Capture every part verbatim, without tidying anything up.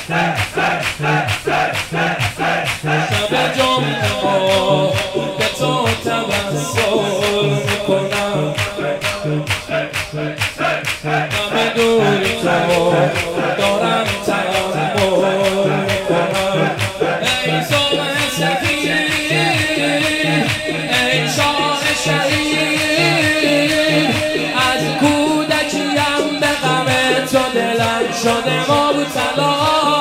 شب جمعه ها به تو توسل میکنم، همه دوری تو دارم تحمل میکنم. ای صبح سفید، ای شاه شهید، از کودکیم به غم تو دلم شده مبتلا.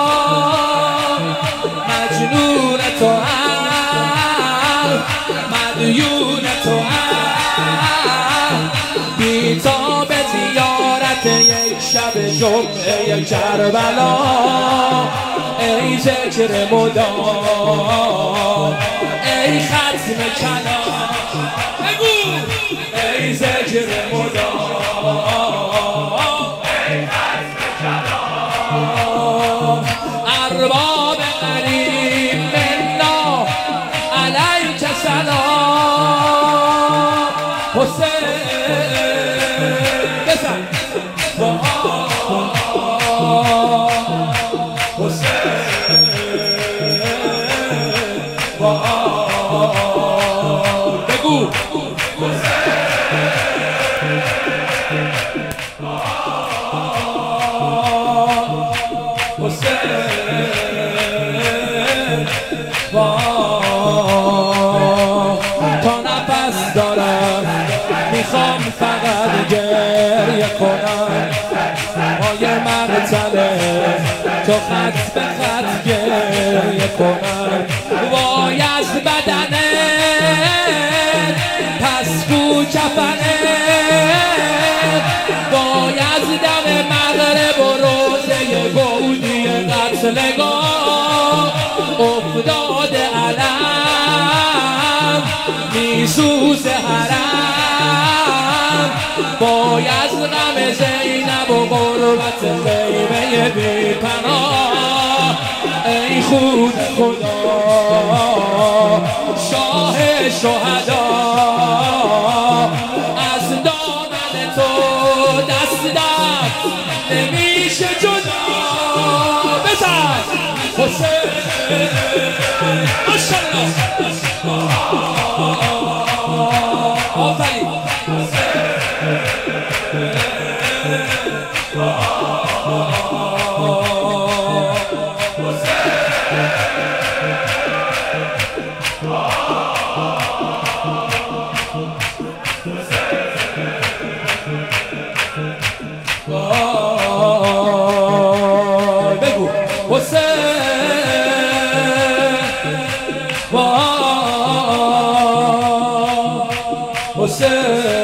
مجنون تو هم، مدیون تو هم، بی تا به زیارت یک شب جمعه کربلا. ای ذکر مدام، ای ختم کلام، بگو ای ذکر مدام، ای ختم کلام. ارباب قریب منا علیک سلام. حسین بزن بگو تا نفس دارم میخوام فقط گریه کنم. پای مقتله تو خط به خط گریه کنم. وای از بدنت پس کو کفنت، وای از دم مغرب و روزه گودی قتلگاه. افتاده علم میسوز حرم، وای از غم زینب و غربت خیمه بی پناه. ای خود خدا شاه شهدا، از دامن تو دست دست نمیشه جدا. بزن حسین ماشاءالله. آفرین بگو حسین حسین